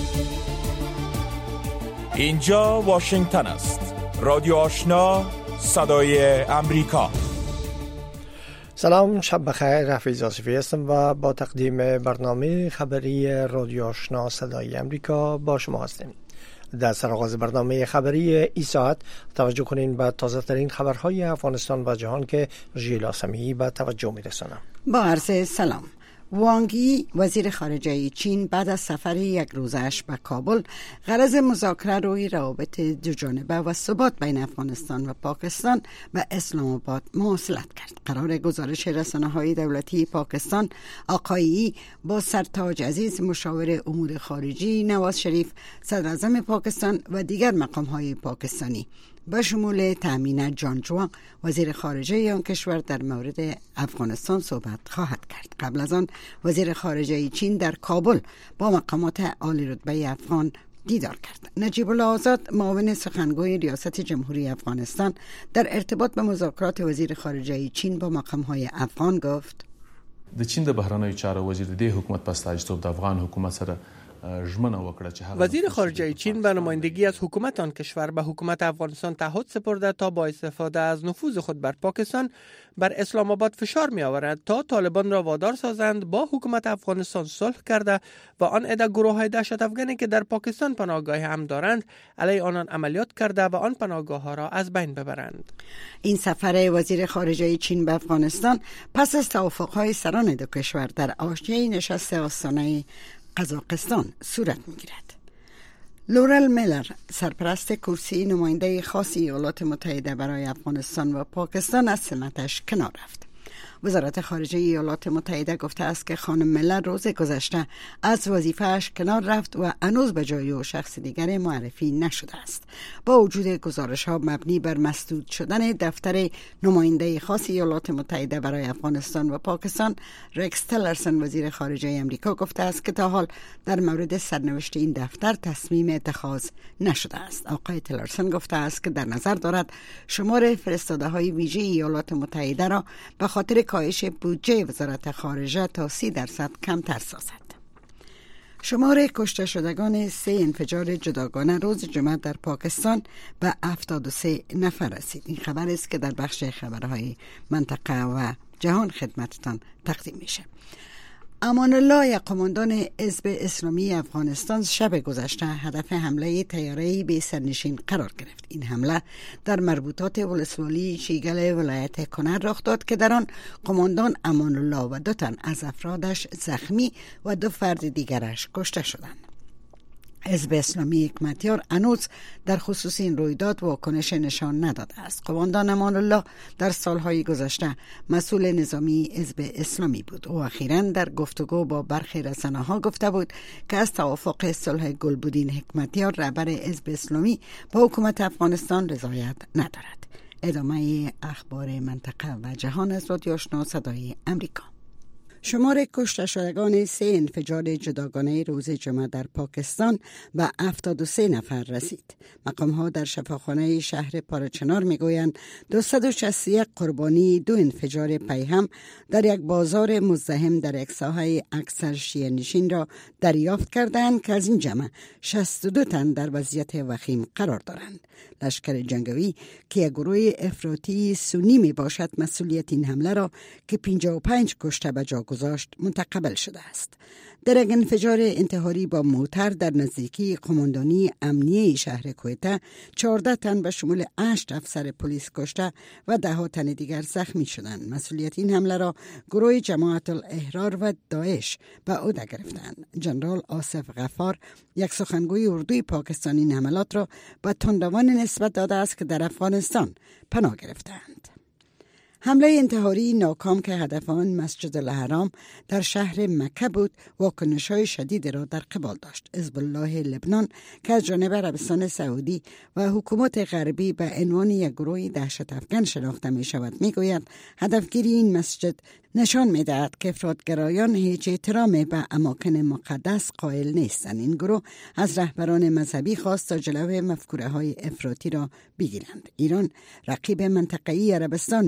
اینجا واشنگتن است. رادیو آشنا، صدای امریکا. سلام، شب بخیر. رفیع آصفی هستم و با تقدیم برنامه خبری رادیو آشنا صدای امریکا با شما هستیم. در سرآغاز برنامه خبری این ساعت توجه کنین به تازه ترین خبرهای افغانستان و جهان که ژیلا سمیعی به توجه می‌رسانم. با عرض سلام. وانگ یی وزیر خارجه چین بعد از سفر یک روزش به کابل غرض مذاکره روی روابط دوجانبه و ثبات بین افغانستان و پاکستان به اسلام آباد مواصلت کرد. قرار گزارش رسانه‌های دولتی پاکستان آقای یی با سرتاج عزیز مشاور امور خارجی نواز شریف صدر اعظم پاکستان و دیگر مقام‌های پاکستانی به شمول تامین جان جوان وزیر خارجه آن کشور در مورد افغانستان صحبت خواهد کرد. قبل از آن وزیر خارجه چین در کابل با مقامات عالی رتبه افغان دیدار کرد. نجیب الله آزاد معاون سخنگوی ریاست جمهوری افغانستان در ارتباط به مذاکرات وزیر خارجه چین با مقام‌های افغان گفت: د چین د بهرنیو چارو وزیر د حکومت په استازیتوب د افغان حکومت سره وزیر خارجه چین به نمایندگی از حکومت آن کشور به حکومت افغانستان تعهد سپرده تا با استفاده از نفوذ خود بر پاکستان بر اسلام آباد فشار می آورد تا طالبان را وادار سازند با حکومت افغانستان صلح کرده و آن عده گروه‌های دهشت افغانی که در پاکستان پناهگاه هم دارند علیه آنان عملیات کرده و آن پناهگاه‌ها را از بین ببرند. این سفر وزیر خارجه چین به افغانستان پس از توافق‌های سران دو کشور در حاشیه نشست آستانه قزاقستان صورت می‌گیرد. لورل میلر سرپرست کرسی نماینده خاص ایالات متحده برای افغانستان و پاکستان از سمتش کنار رفت. وزارت خارجه ایالات متحده گفته است که خانم میلر روز گذشته از وظیفه‌اش کنار رفت و هنوز به جای او شخص دیگر معرفی نشده است. با وجود گزارش‌ها مبنی بر مسدود شدن دفتر نماینده خاص ایالات متحده برای افغانستان و پاکستان، رکس تلرسن وزیر خارجه امریکا گفته است که تا حال در مورد سرنوشت این دفتر تصمیم اتخاذ نشده است. آقای تلرسن گفته است که در نظر دارد شمار فرستاده‌های ویژه ایالات متحده را به خاطر کاهش بودجه وزارت خارجه تا 30% کمتر سازد. شمار کشته شدگان 3 انفجار جداگانه روز جمعه در پاکستان به 73 نفر رسید. این خبر است که در بخش خبرهای منطقه و جهان خدمتتان تقدیم میشه. امان الله، یک قماندان حزب اسلامی افغانستان، شب گذشته هدف حمله طیاره‌ای به سرنشین قرار گرفت. این حمله در مربوطات ولسوالی شیگل ولایت کنر رخ داد که در آن قماندان امان الله و 2 تن از افرادش زخمی و 2 فرد دیگرش کشته شدند. حزب اسلامی حکمتیار هنوز در خصوص این رویداد واکنش نشان نداده است. قماندان امان الله در سالهای گذشته مسئول نظامی حزب اسلامی بود. او اخیراً در گفتگو با برخی رسانه‌ها گفته بود که از توافق صلح گلبدین حکمتیار رهبر حزب اسلامی با حکومت افغانستان رضایت ندارد. ادامه اخبار منطقه و جهان از رادیو آشنا صدای امریکا. شمار کشته شدگان 3 انفجار جداگانه روز جمعه در پاکستان به 73 نفر رسید. مقام‌ها در شفاخانه شهر پارچنار میگویند 261 قربانی 2 انفجار پیهم در یک بازار مزدحم در یک ساحه اکثر شیعه نشین را دریافت کردند که از این جمع 62 تن در وضعیت وخیم قرار دارند. لشکر جنگی که یک گروه افراطی سنی می باشد مسئولیت این حمله را که 55 کشته به جا گذاشت منتقل شده است. در یک انفجار انتحاری با موتر در نزدیکی قماندانی امنیه شهر کویته 14 تن به شمول 8 افسر پلیس کشته و 10 تن دیگر زخمی شدند. مسئولیت این حمله را گروه جماعت الاحرار و داعش به عهده گرفتند. جنرال آصف غفار، یک سخنگوی اردوی پاکستانی، این حملات را به تندروان نسبت داده است که در افغانستان پناه گرفتند. حمله انتحاری ناکام که هدف آن مسجد الحرام در شهر مکه بود واکنش‌های شدید را در قبال داشت. حزب الله لبنان که از جانب عربستان سعودی و حکومت غربی به عنوان یک گروه دهشت افکن شناخته می شود میگوید هدفگیری این مسجد نشان می‌دهد که افراط‌گرایان هیچ احترامی به اماکن مقدس قائل نیستند. این گروه از رهبران مذهبی خواست تا جلوی مفکوره‌های افراطی را بگیرند. ایران رقیب منطقه‌ای عربستان نیز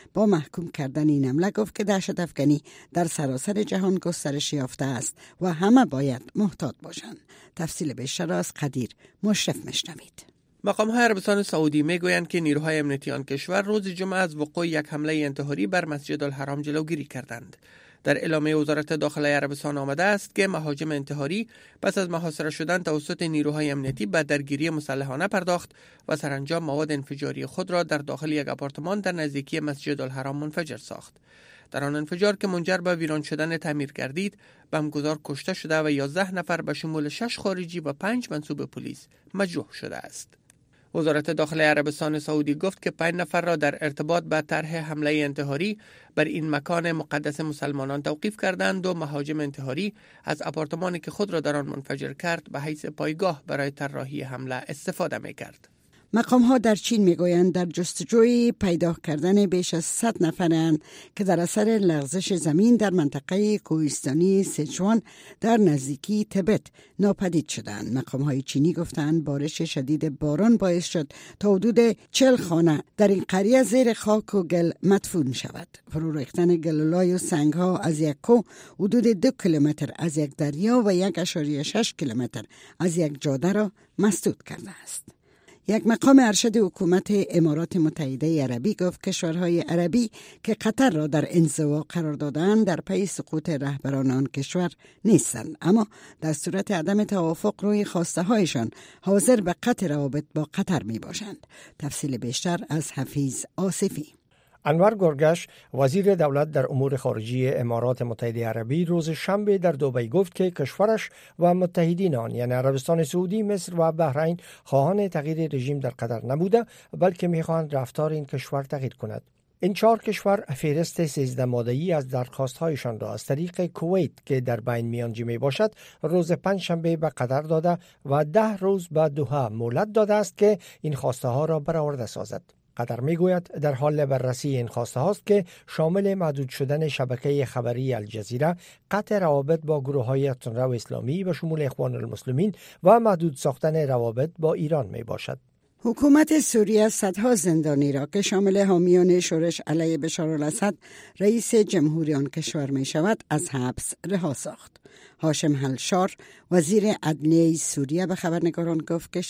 با محکوم کردن این حمله گفت که دهشت افکنی در سراسر جهان گسترش یافته است و همه باید محتاط باشند. تفصیل بیشتر از قدیر مشرف میشنوید. مقام‌های عربستان سعودی میگویند که نیروهای امنیتی آن کشور روز جمعه از وقوع یک حمله انتحاری بر مسجد الحرام جلوگیری کردند. در اعلامیه وزارت داخله عربستان آمده است که مهاجم انتحاری پس از محاصره شدن توسط نیروهای امنیتی به درگیری مسلحانه پرداخت و سرانجام مواد انفجاری خود را در داخل یک آپارتمان در نزدیکی مسجد الحرام منفجر ساخت. در آن انفجار که منجر به ویران شدن تعمیر گردید، بمبگذار کشته شده و 11 نفر به شمول 6 خارجی و 5 منصوب پلیس مجروح شده است. وزارت داخله عربستان سعودی گفت که 5 نفر را در ارتباط با طرح حمله انتحاری بر این مکان مقدس مسلمانان توقیف کردند و مهاجم انتحاری از آپارتمانی که خود را در آن منفجر کرد به حیث پایگاه برای طراحی حمله استفاده می‌کرد. مقام ها در چین میگویند در جستجوی پیدا کردن بیش از 100 نفرند که در اثر لغزش زمین در منطقه کوهستانی سیچوان در نزدیکی تبت ناپدید شدند. مقام های چینی گفتند بارش شدید باران باعث شد تا حدود 40 خانه در این قریه زیر خاک و گل مدفون شود. فرو ریختن گلولای و سنگ ها از یک کوه حدود 2 کیلومتر از یک دریا و 1.6 کیلومتر از یک جاده را مسدود کرده است. یک مقام ارشد حکومت امارات متحده عربی گفت کشورهای عربی که قطر را در انزوا قرار دادند در پی سقوط رهبران آن کشور نیستند، اما در صورت عدم توافق روی خواسته هایشان حاضر به قطع روابط با قطر می باشند. تفصیل بیشتر از حفیظ آصفی. انور گرگش وزیر دولت در امور خارجی امارات متحده عربی روز شنبه در دبی گفت که کشورش و متحدین آن یعنی عربستان سعودی، مصر و بحرین خواهان تغییر رژیم در قطر نبوده، بلکه می‌خواهند رفتار این کشور تغییر کند. این 4 کشور فهرست 13 ماده‌ای از درخواست‌هایشان را از طریق کویت که در بین میانجی میباشد روز پنجشنبه به قطر داده و 10 روز به دوحه مهلت داده است که این خواسته را برآورده سازد. قطر میگوید در حال بررسی این خواسته هاست که شامل محدود شدن شبکه خبری الجزیره، قطع روابط با گروه‌های تندرو اسلامی به شمول اخوان المسلمین و محدود ساختن روابط با ایران می باشد. حکومت سوریه صدها زندانی را که شامل حامیان شورش علیه بشار الاسد رئیس جمهوری آن کشور می شود از حبس رها ساخت. هاشم هلشار وزیر عدلیه سوریه به خبرنگاران گفت که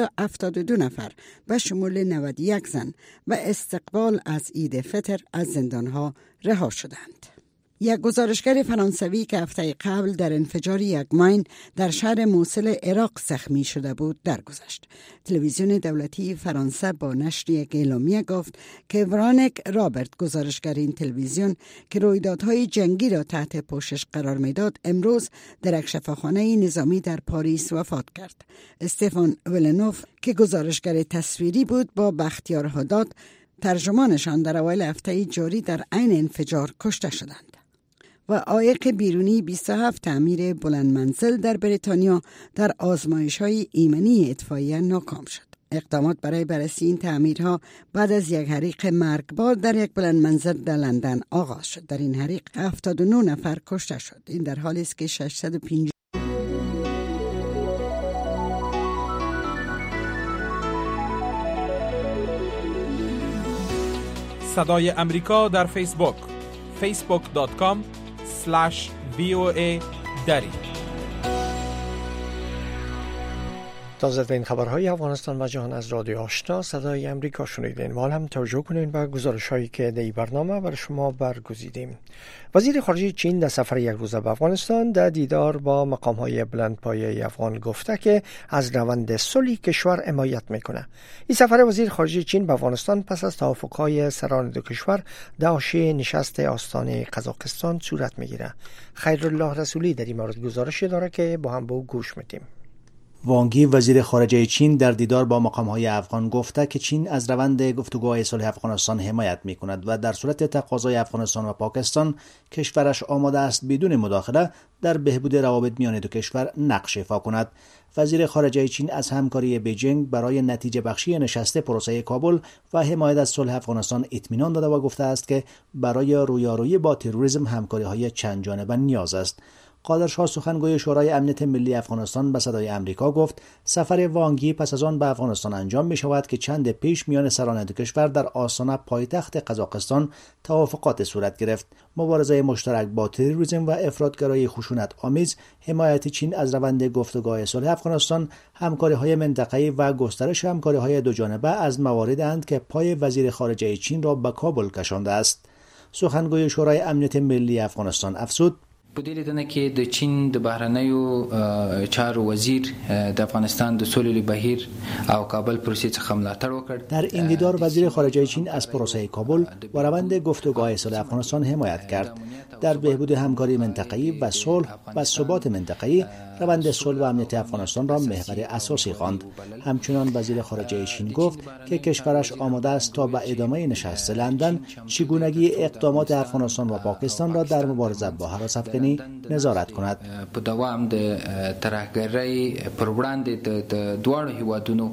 672 نفر به شمول 91 زن و استقبال از عید فطر از زندانها رها شدند. یک گزارشگر فرانسوی که هفته قبل در انفجار یک ماین در شهر موصل عراق زخمی شده بود درگذشت. تلویزیون دولتی فرانسه با نشر یک اعلامیه گفت که ورانک رابرت، گزارشگر این تلویزیون که رویدادهای جنگی را تحت پوشش قرار میداد، امروز در یک شفاخانه نظامی در پاریس وفات کرد. استفان ولنوف که گزارشگر تصویری بود با بختیار هداد، ترجمانشان در اوایل هفته جاری در عین انفجار کشته شدند. و عایق بیرونی 27 تعمیر بلند منزل در بریتانیا در آزمایش‌های ایمنی اطفائیه ناکام شد. اقدامات برای بررسی این تعمیرها بعد از یک حریق مرگبار در یک بلند منزل در لندن آغاز شد. در این حریق 79 نفر کشته شد. این در حالی است که 650 صدای امریکا در فیسبوک facebook.com/VOA دری. تازه‌ترین خبرهای افغانستان و جهان از رادیو آشنا صدای امریکا شنیدین. ما هم توجه کنین به گزارش‌هایی که در این برنامه برای شما برگزیدیم. وزیر خارجه چین در سفر یک روزه به افغانستان در دیدار با مقام‌های بلندپایه افغان گفته که از روند صلح کشور حمایت میکنه. این سفر وزیر خارجه چین به افغانستان پس از توافق‌های سران دو کشور در حاشیه نشست آستانه قزاقستان صورت میگیره. خیرالله رسولی در این مورد گزارش داره که با هم به او گوش میدیم. وانگ یی وزیر خارجه چین در دیدار با مقام‌های افغان گفته که چین از روند گفتگوهای صلح افغانستان حمایت می‌کند و در صورت تقاضای افغانستان و پاکستان کشورش آماده است بدون مداخله در بهبود روابط میان دو کشور نقش ایفا کند. وزیر خارجه چین از همکاری بیجینگ برای نتیجه بخشی نشست پروسه کابل و حمایت از صلح افغانستان اطمینان داده و گفته است که برای رویارویی با تروریسم همکاری‌های چند جانبه نیاز است. قادرشاه سخنگوی شورای امنیت ملی افغانستان به صدای امریکا گفت سفر وانگ یی پس از آن به افغانستان انجام می شود که چند پیش میان سران دو کشور در آستانه پایتخت قزاقستان توافقات صورت گرفت. مبارزه مشترک با تروریسم و افراطگرایی خشونت آمیز، حمایت چین از روند گفتگوهای صلح افغانستان، همکاری‌های منطقه‌ای و گسترش همکاری‌های دو جانبه از مواردی اند که پای وزیر خارجه چین را به کابل کشانده است. سخنگوی شورای امنیت ملی افغانستان افزود: په دې لیدنه کې د چین د بهرنیو چارو وزیر د افغانستان د سولې بهیر او کابل پروسې څخه ملاتړ وکړ. در این دیدار وزیر خارجه چین از پروسه کابل و روند گفتگوهای صلح افغانستان حمایت کرد. در بهبود همکاری منطقه‌ای و صلح و ثبات منطقه‌ای، روند صلح و امنیت افغانستان را محور اساسی خواند. همچنان وزیر خارجه چین گفت که کشورش آماده است تا به ادامه نشست لندن چگونگی اقدامات افغانستان و پاکستان را در مبارزه با هراس افغانی نظارت کند. په دوام د ترهګرۍ پر وړاندې د دواړو هیوادونو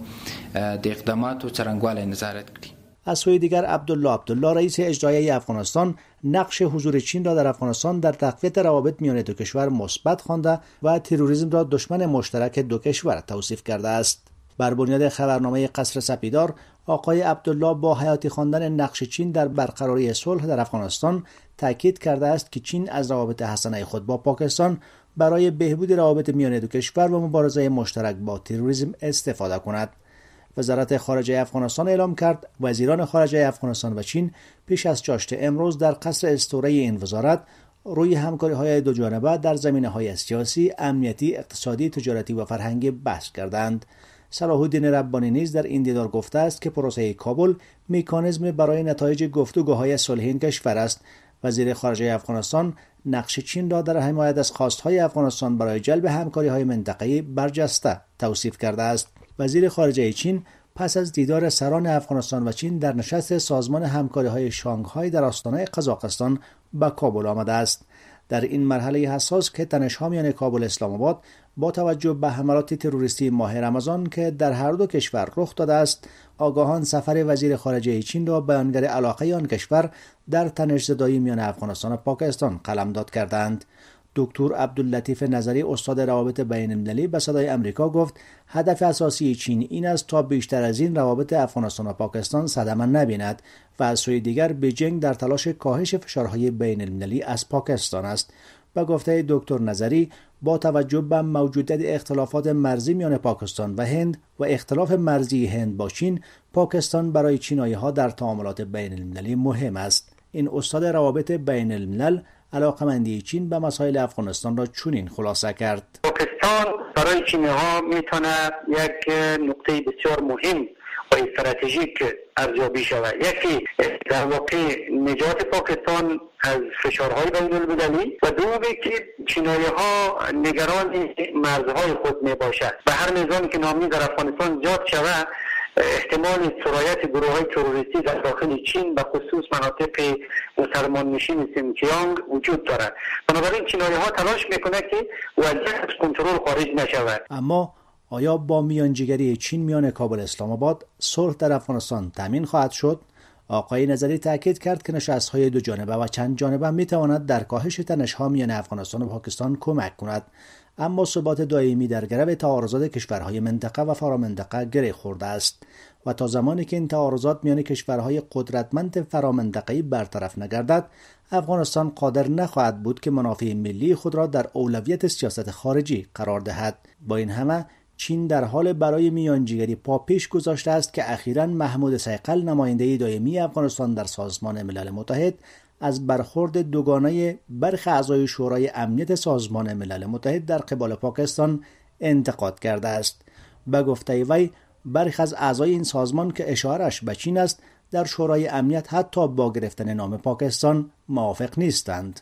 د اقداماتو څرنګوالی نظارت کړي. از سوی دیگر عبدالله رئیس اجرایی افغانستان نقش حضور چین را در افغانستان در تقویت روابط میان دو کشور مثبت خوانده و تروریسم را دشمن مشترک دو کشور توصیف کرده است. بر بنیاد خبرنامه قصر سپیدار، آقای عبدالله با حیاتی خواندن نقش چین در برقراری صلح در افغانستان تاکید کرده است که چین از روابط حسنه خود با پاکستان برای بهبود روابط میان دو کشور و مبارزه مشترک با تروریسم استفاده کند. وزارت خارجه افغانستان اعلام کرد وزیران خارجه افغانستان و چین پیش از چاشت امروز در قصر استوره این وزارت روی همکاری‌های دو جانبه در زمینه‌های سیاسی، امنیتی، اقتصادی، تجارتی و فرهنگی بحث کردند. صلاح الدین ربانی نیز در این دیدار گفته است که پروسه کابل مکانیزم برای نتایج گفتگوهای صلحی این کشور است. وزیر خارجه افغانستان نقش چین را در حمایت از خواست‌های افغانستان برای جلب همکاری‌های منطقه‌ای برجسته توصیف کرده است. وزیر خارجه چین پس از دیدار سران افغانستان و چین در نشست سازمان همکاری‌های شانگهای در آستانه قزاقستان به کابل آمده است. در این مرحله حساس که تنش‌ها میان کابل و اسلام آباد با توجه به حملات تروریستی ماه رمضان که در هر دو کشور رخ داده است، آگاهان سفر وزیر خارجه چین را بیانگر علاقه آن کشور در تنش‌زدایی میان افغانستان و پاکستان قلمداد کردند. دکتر عبداللطیف نظری استاد روابط بین المللی به صدای امریکا گفت هدف اساسی چین این است تا بیشتر از این روابط افغانستان و پاکستان صدمه نبیند و از سوی دیگر بیجینگ در تلاش کاهش فشارهای بین المللی از پاکستان است. به گفته دکتر نظری با توجه به موجودیت اختلافات مرزی میان پاکستان و هند و اختلاف مرزی هند با چین، پاکستان برای چینایی‌ها در تعاملات بین المللی مهم است. این استاد روابط بین الملل علاقمندی چین به مسائل افغانستان را چنین خلاصه کرد: پاکستان برای چینی‌ها میتونه یک نقطه بسیار مهم و استراتژیک ارزیابی شود. یکی در واقع نجات پاکستان از فشارهای بین‌المللی و دومی که چینی‌ها نگران مرزهای خود میباشد. به هر میزانی که ناامنی در افغانستان زیاد شود، احتمال سرایت گروه‌های تروریستی در داخل چین به خصوص مناطق مسلمان نشین سینکیانگ وجود دارد. بنابراین چینی‌ها تلاش میکنه که وضعیت از کنترل خارج نشود. اما آیا با میانجیگری چین میان کابل اسلام آباد صلح در افغانستان تامین خواهد شد؟ آقای نظری تاکید کرد که نشست‌های دو جانبه و چند جانبه میتواند در کاهش تنش‌ها میان افغانستان و پاکستان کمک کند، اما ثبات دائمی در گرو تعارضات کشورهای منطقه و فرامنطقه گره خورده است و تا زمانی که این تعارضات میان کشورهای قدرتمند فرامنطقه‌ای برطرف نگردد، افغانستان قادر نخواهد بود که منافع ملی خود را در اولویت سیاست خارجی قرار دهد. با این همه چین در حال برای میانجیگری پا پیش گذاشته است که اخیراً محمود صیقل نماینده دائمی افغانستان در سازمان ملل متحد از برخورد دوگانه برخی اعضای شورای امنیت سازمان ملل متحد در قبال پاکستان انتقاد کرده است. به گفته وی برخی از اعضای این سازمان که اشارش به چین است در شورای امنیت حتی با گرفتن نام پاکستان موافق نیستند.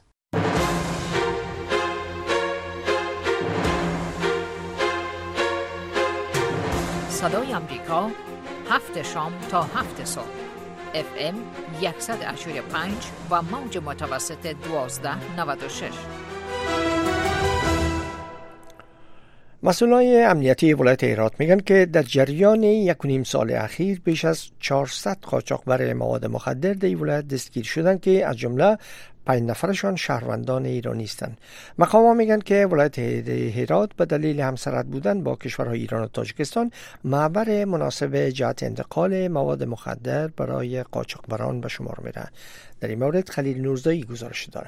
صدای امریکا 7 شام تا 7 صبح FM 100.5 و موج متوسط 1296. مسئولان امنیتی ولایت هرات میگن که در جریان 1.5 سال اخیر بیش از 400 قاچاقبر مواد مخدر در ولایت دستگیر شدند که از جمله 5 نفرشان شهروندان ایرانی هستند. مقام‌ها میگن که ولایت هرات به دلیل همسرد بودن با کشورهای ایران و تاجیکستان محور مناسب جهت انتقال مواد مخدر برای قاچاقبران به شمار میره. در این مورد خلیل نورزایی گزارش داره.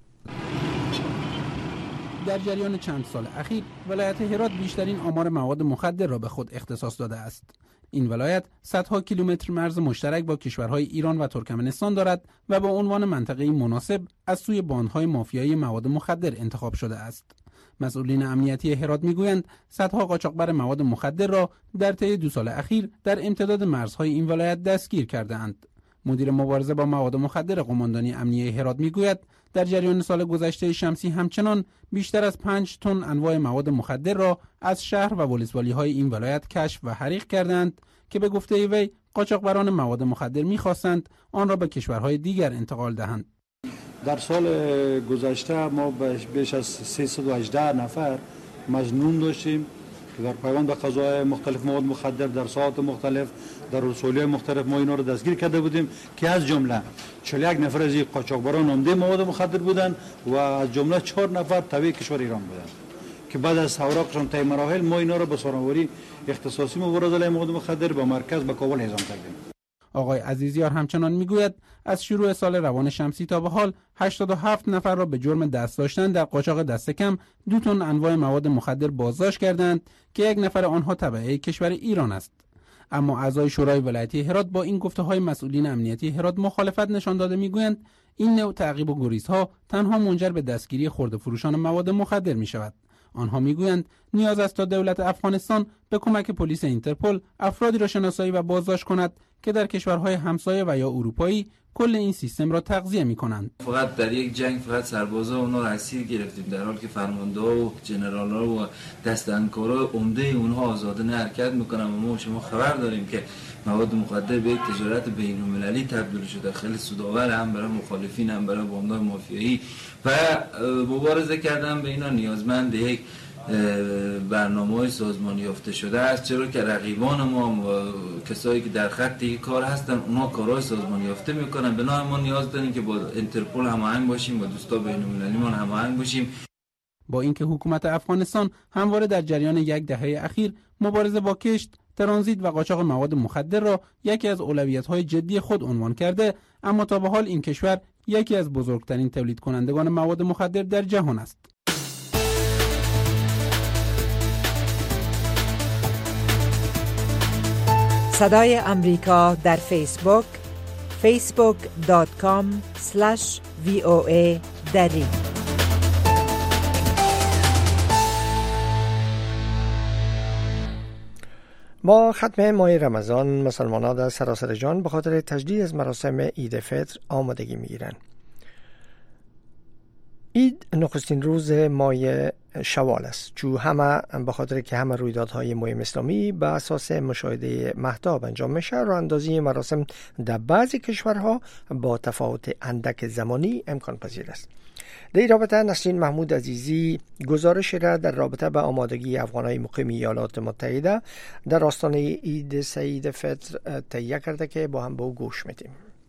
در جریان چند سال اخیر ولایت هرات بیشترین آمار مواد مخدر را به خود اختصاص داده است. این ولایت صدها کیلومتر مرز مشترک با کشورهای ایران و ترکمنستان دارد و با عنوان منطقه‌ای مناسب از سوی باندهای مافیایی مواد مخدر انتخاب شده است. مسئولین امنیتی هرات میگویند صدها قاچاقبر مواد مخدر را در طی 2 سال اخیر در امتداد مرزهای این ولایت دستگیر کرده‌اند. مدیر مبارزه با مواد مخدر قماندانی امنیه هرات میگوید در جریان سال گذشته شمسی همچنان بیشتر از 5 تن انواع مواد مخدر را از شهر و ولسوالی‌های این ولایت کشف و حریق کردند که به گفته وی قاچاقبران مواد مخدر می‌خواستند آن را به کشورهای دیگر انتقال دهند. در سال گذشته ما بیش از 318 نفر مظنون داشتیم که در پیوند به قضایا مختلف مواد مخدر در ساعات مختلف در رسولی‌های مختلف ما اینا رو دستگیر کرده بودیم که از جمله 41 نفر از این قاچاقبران عمده مواد مخدر بودند و از جمله 4 نفر تابع کشور ایران بودند که بعد از اوراقشون طی مراحل ما اینا رو به سوراوری اختصاصی مبارزه علیه مواد مخدر به مرکز به کابل اعزام کردیم. آقای عزیزیار همچنان میگوید از شروع سال روان شمسی تا به حال 87 نفر را به جرم دست داشتن در قاچاق دست کم 2 تن انواع مواد مخدر بازداشت کردند که 1 نفر آنها تبعه کشور ایران است. اما اعضای شورای ولایتی هرات با این گفته‌های مسئولین امنیتی هرات مخالفت نشان داده میگویند این نوع تعقیب و گریزها تنها منجر به دستگیری خرده فروشان مواد مخدر می‌شود. آنها میگویند نیاز است تا دولت افغانستان به کمک پلیس اینترپل افرادی را شناسایی و بازداشت کند که در کشورهای همسایه و یا اروپایی کل این سیستم را تغذیه می‌کنند. فقط در یک جنگ فقط سربازا اونا را اسیر گرفتیم در حالی که فرمانده‌ها و جنرال‌ها و دستاندکارا عمده اونها آزادانه حرکت می‌کنن و ما شما خبر داریم که مواد مخدر به یک تجارت بین‌المللی تبدیل شده، خیلی سودآور هم برای مخالفین هم برای باندهای مافیایی و مبارزه کردن به اینا نیازمند یک برنامه‌های سازمانی یافته شده است، چرا که رقیبان ما کسایی که در خط کار هستن اونها کارهای سازمانی یافته میکنن. بنابراین ما نیاز داریم که با اینترپل هماهنگ باشیم، با دوستان بین‌المللی ما هماهنگ باشیم. با اینکه حکومت افغانستان همواره در جریان 10 دهه اخیر مبارزه با کشت، ترانزیت و قاچاق مواد مخدر را یکی از اولویت‌های جدی خود عنوان کرده، اما تا به حال این کشور یکی از بزرگترین تولید کنندگان مواد مخدر در جهان است. صدای امریکا در فیسبوک facebook.com/VOA دری. با ختم ماه رمضان مسلمانان در سراسر جهان به خاطر تجدید از مراسم عید فطر آمادگی می‌گیرند. عید نخستین روز ماه شوال است، چون همه به خاطر که همه رویدادهای مهم اسلامی به اساس مشاهده مهتاب انجام میشه، راه اندازی مراسم در بعضی کشورها با تفاوت اندک زمانی امکان پذیر است. در این رابطه نسرین محمود عزیزی گزارش را در رابطه با آمادگی افغانهای مقیم ایالات متحده در آستانه عید سعید فطر تهیه کرده که با هم به او گوش میدیم.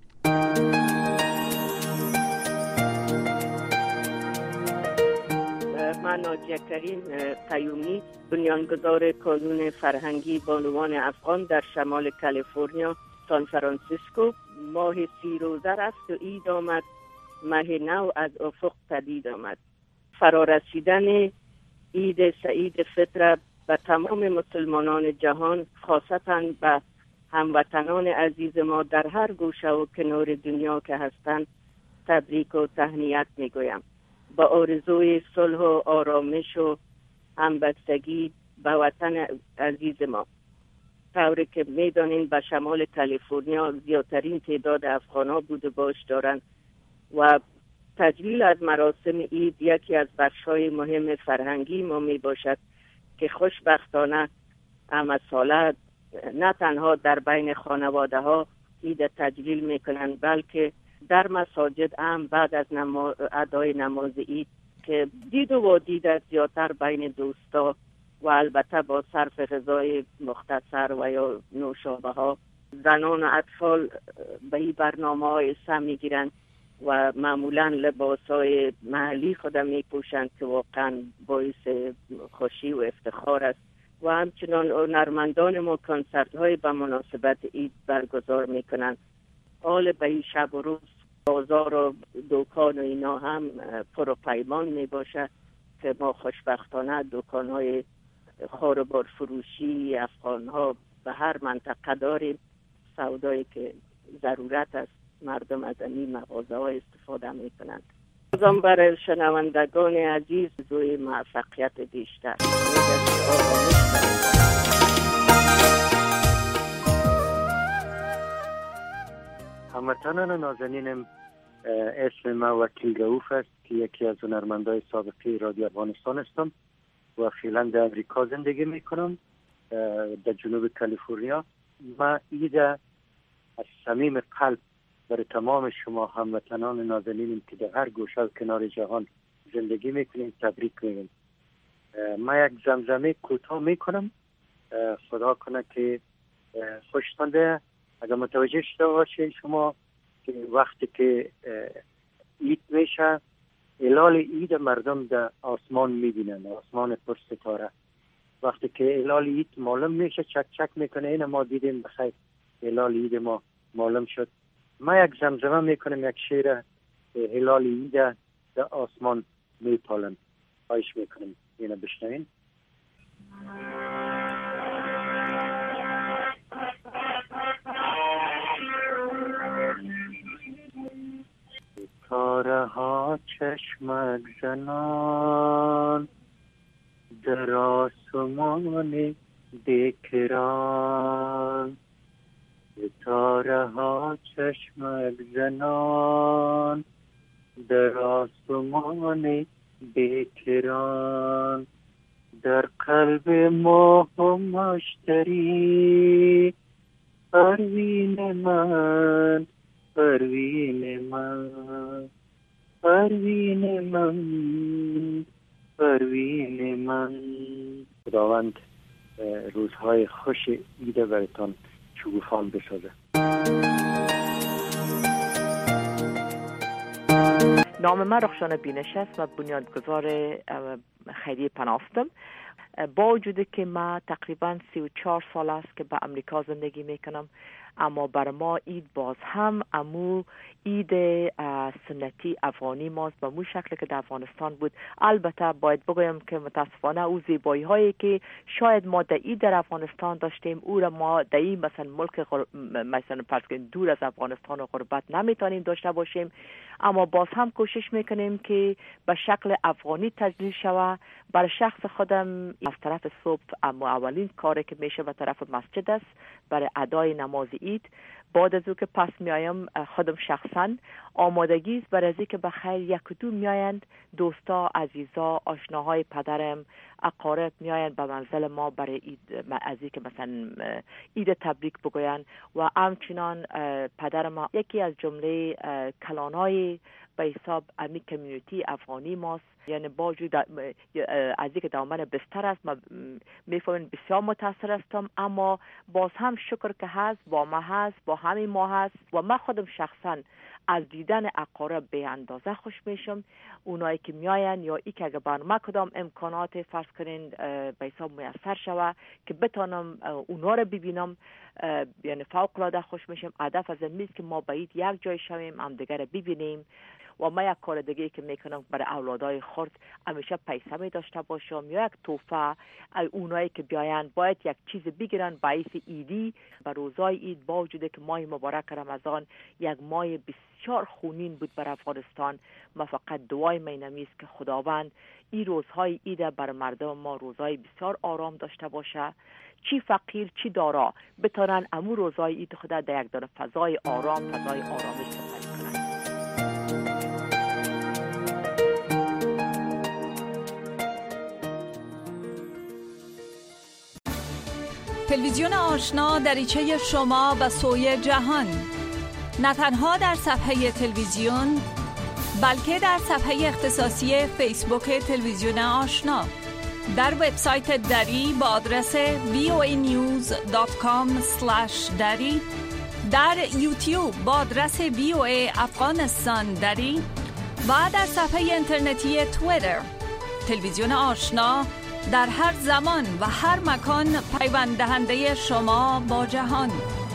من ناجیه کریم قیومی، بنیانگذار کانون فرهنگی بانوان افغان در شمال کالیفرنیا سان فرانسیسکو. ماه 30 روزه رفت و عید آمد، ماه نو از افق پدید آمد. فرارسیدن عید سعید فطر به تمام مسلمانان جهان، خاصتاً به هموطنان عزیز ما در هر گوشه و کنار دنیا که هستند، تبریک و تهنیت میگویم. با آرزوی صلح و آرامش و همبستگی به وطن عزیز ما. طوری که میدانین به شمال کالیفرنیا زیادترین تعداد افغان‌ها بود و باش دارند و تجلیل از مراسم عید یکی از بخش‌های مهم فرهنگی ما می باشد که خوشبختانه همه ساله نه تنها در بین خانواده ها عید تجلیل میکنند، بلکه در مساجد هم بعد از ادای نماز عید که دید و وادید زیادتر بین دوستا و البته با صرف غذای مختصر و یا نوشابه ها. زنان و اطفال به این برنامه‌های حصه میگیرند و معمولا لباس‌های محلی خود میپوشند که واقعا باعث خوشی و افتخار است. و همچنان هنرمندان ما کنسرت‌های به مناسبت عید برگزار میکنند. حال به این شب و روز بازار و دکان و اینا هم پر و پیمان میباشه که ما خوشبختانه دکان‌های خاربار فروشی افغان‌ها به هر منطقه داریم. سودایی که ضرورت است مردم از این مغازه‌ها استفاده میکنند. بازم برای شنوندگان عزیز زوی موفقیت بیشتر. هموطنان نازنینم، اسم ما وکیل رؤوف است که یکی از هنرمندای سابقه رادیو افغانستان هستم و فعلا در امریکا زندگی میکنم، در جنوب کالیفرنیا. ما عید از صمیم قلب برای تمام شما هموطنان نازنینم که در هر گوشه و کنار جهان زندگی میکنیم تبریک میگم. ما یک زمزمه کوتاه میکنم، خدا کنه که خوشتنده. اگر متوجه شده باشین شما که وقتی که عید میشه هلال عید مردم در آسمان میبینن، آسمان پر ستاره. وقتی که هلال عید معلوم میشه چک چک میکنه، این ما دیدیم بخیر هلال عید ما معلوم شد. ما یک زمزمه میکنم، یک شعر هلال عید در آسمان میپالم. خواهش میکنم اینو بشنوین. ستاره ها چشمک زنان در آسمان بیکران، ستاره ها چشمک زنان در آسمان بیکران، در قلب ما مشتری پروین من، پروین من، پروین من، پروین من. خداوند روزهای خوش عید براتون شگوفان بسازه. نام من رخشان بینش است و بنیانگذار خیریه پناهستم. با وجود که من تقریبا 34 سال است که به امریکا زندگی میکنم، اما بر ما عید باز هم امو عید سنتی افغانی ماست به مو شکل که در افغانستان بود. البته باید بگویم که متاسفانه او زیبایی هایی که شاید ما در عید در افغانستان داشتیم او را ما در این مثلا ملک مثلا دور از افغانستان و غربت نمیتونیم داشته باشیم، اما باز هم کوشش میکنیم که به شکل افغانی تجلیل شود. برای شخص خودم از طرف صبح اما اولین کاری که میشه به طرف مسجد است برای ادای نماز عید. بعد از او که پس میایم خودم شخصا آمادگی است برای اینکه بخیر یک دو میایند دوستا، عزیزا، آشناهای پدرم، اقارب میایند به منزل ما برای عید، از اینکه مثلا عید تبریک بگویند. و همچنان پدر ما یکی از جمله کلانای به حساب امی کمیونیتی افغانی ماست، یعنی با وجود از اینکه دامن بستر است ما میفهمیم بسیار متاثر هستم، اما باز هم شکر که هست با ما هست، با همین ما هست. و من خودم شخصا از دیدن اقارب به اندازه خوش میشم. اونایی که میاین یا ای که اگر برنامه کدام امکانات فرض کنین به حساب میسر شود که بتانم اونا رو ببینم، یعنی فوق العاده خوش میشم. هدف از این است که ما باید یک جای شویم هم دیگر رو ببینیم. و ما یک کار دیگه که میکنم برای اولادای خرد همیشه پیسه می داشته باشم یا یک توفه. اونایی که بیاین باید یک چیز بگیرن باعث ایدی و روزای عید. با وجود که ماه مبارک رمضان یک ماه بسیار خونین بود بر افغانستان، ما فقط دعای مینمی است که خداوند این روزهای عید بر مردم ما روزهای بسیار آرام داشته باشه، چی فقیر چی دارا بتونن امو روزهای عید خدا در یک دانه فضای آرام، فضای آرامش سپری کنن. تلویزیون آشنا دریچه شما و سوی جهان، نه تنها در صفحه تلویزیون بلکه در صفحه اختصاصی فیسبوک تلویزیون آشنا. در وبسایت دری با آدرس voanews.com/dari، در یوتیوب با آدرس VOA افغانستان دری و در صفحه اینترنتی توییتر. تلویزیون آشنا در هر زمان و هر مکان پیوند دهنده شما با جهان.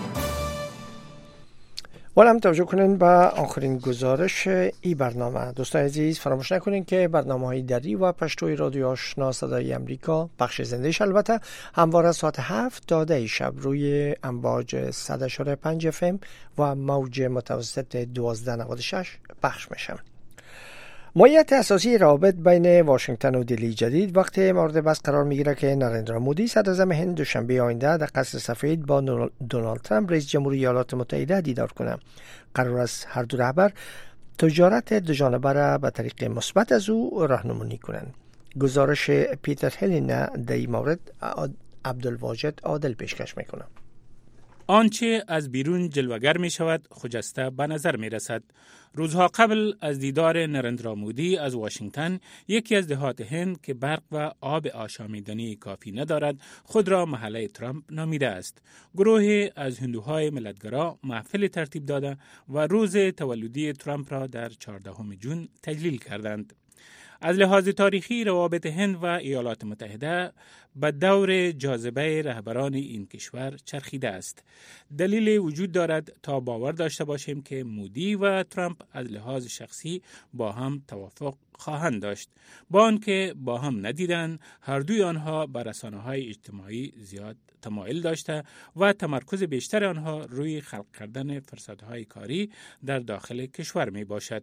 هم توجه کنین به آخرین گزارش ای برنامه. دوستان عزیز فراموش نکنین که برنامه‌های دری و پشتوی رادیو آشنا صدای امریکا پخش زنده‌اش البته همواره ساعت 7 تا 10 شب روی امواج 100.5 FM و موج متوسط 1296 پخش میشه. ماهیت اساسی روابط بین واشنگتن و دلی جدید وقتی مورد بحث قرار میگیره که نریندرا مودی صدراعظم هند دوشنبه آینده در قصر سفید با دونالد ترامپ رئیس جمهوری ایالات متحده دیدار کنه. قرار است هر دو رهبر تجارت دوجانبه را به طریق مثبت از او راهنمایی کنند. گزارش پیتر هلین در این مورد عبدالواجد عادل پیشکش میکنه. آنچه از بیرون جلوگر می شود خجسته به نظر می رسد. روزها قبل از دیدار نریندرا مودی از واشنگتن، یکی از دهات هند که برق و آب آشامیدنی کافی ندارد خود را محله ترامپ نامیده است. گروهی از هندوهای ملتگرا محفل ترتیب داده و روز تولدی ترامپ را در 14 جون تجلیل کردند. از لحاظ تاریخی روابط هند و ایالات متحده به دور جاذبه رهبران این کشور چرخیده است. دلیل وجود دارد تا باور داشته باشیم که مودی و ترامپ از لحاظ شخصی با هم توافق خواهند داشت. با آنکه با هم ندیدند، هر دوی آنها به رسانه‌های اجتماعی زیاد تمایل داشته و تمرکز بیشتر آنها روی خلق کردن فرصت‌های کاری در داخل کشور می باشد.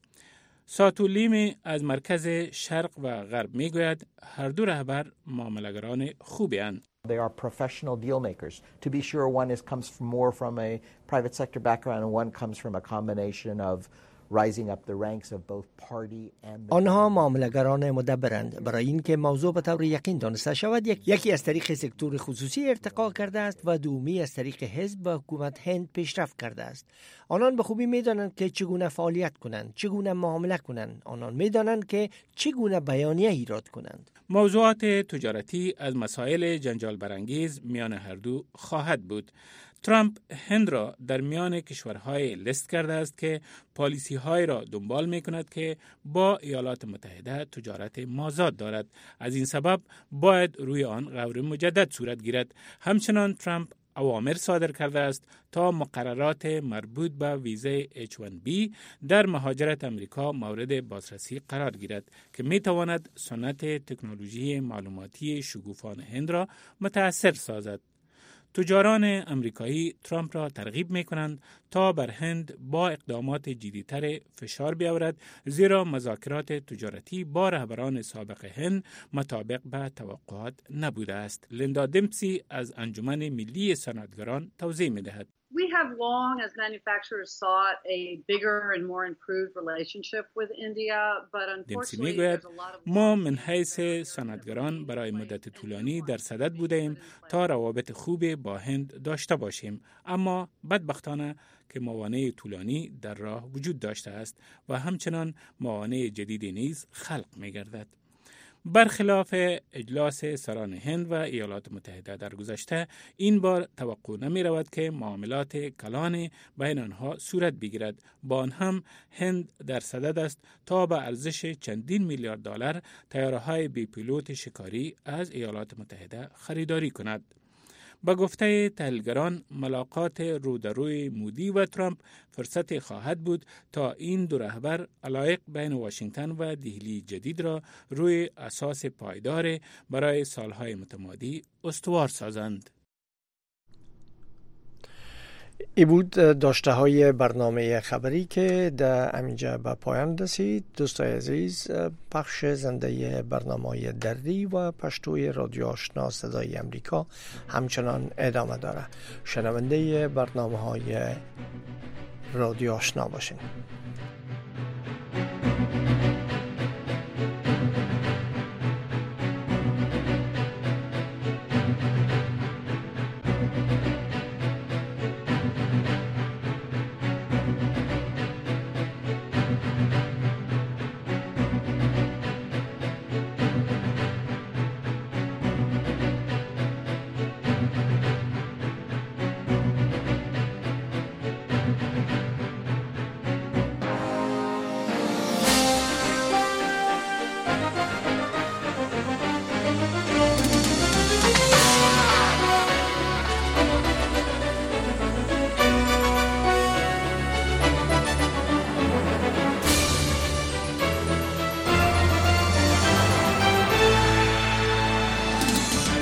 ساتولیم از مرکز شرق و غرب می گوید هر دو رهبر معامله‌گران خوبی اند. They are professional deal makers. To be sure, one comes more from a private sector background and one comes from a combination of rising up the ranks of both party and آنها معامله‌گران مدبرند. برای اینکه موضوع به طور یقین دانسته شود، یکی از طریق سکتور خصوصی ارتقا کرده است و دومی از طریق حزب و حکومت هند پیشرفت کرده است. آنان به خوبی می‌دانند که چگونه فعالیت کنند، چگونه معامله کنند. آنان می‌دانند که چگونه بیانیه ایراد کنند. موضوعات تجارتی از مسائل جنجال برانگیز میان هر دو خواهد بود. ترامپ هند را در میان کشورهای لیست کرده است که پالیسی‌های را دنبال می‌کند که با ایالات متحده تجارت مازاد دارد. از این سبب باید روی آن غور مجدد صورت گیرد. همچنان ترامپ اوامر صادر کرده است تا مقررات مربوط به ویزای H1B در مهاجرت امریکا مورد بازرسی قرار گیرد که می‌تواند سنت تکنولوژی معلوماتی شگوفان هند را متأثر سازد. تجاران امریکایی ترامپ را ترغیب می‌کنند تا بر هند با اقدامات جدی‌تر فشار بیاورد، زیرا مذاکرات تجارتی با رهبران سابق هند مطابق به توقعات نبوده است. لیندا دمپسی از انجمن ملی صنعتگران توضیح می‌دهد. We have long, as manufacturers, sought a bigger and more improved relationship with India, but unfortunately there's a lot of... ما من حیث صنعتگران برای مدت طولانی در صدد بودیم تا روابط خوب با هند داشته باشیم، اما بدبختانه که موانع طولانی در راه وجود داشته است و همچنان موانع جدیدی نیز خلق می‌گردد. برخلاف اجلاس سران هند و ایالات متحده در گذشته، این بار توقع نمی رود که معاملات کلان بین آنها صورت بگیرد. با آن هم هند در صدد است تا به ارزش چندین میلیارد دلار طیاره‌های بی پیلوت شکاری از ایالات متحده خریداری کند. با گفته تحلیلگران، ملاقات رو در روی مودی و ترامپ فرصت خواهد بود تا این دو رهبر علایق بین واشنگتن و دهلی جدید را روی اساس پایدار برای سالهای متمادی استوار سازند. ای بود داشته های برنامه خبری که در امینجا به پایان رسید. دوستای عزیز، پخش زنده برنامه های دری و پشتوی رادیو آشنا صدای امریکا همچنان ادامه داره. شنونده برنامه های رادیو آشنا باشین.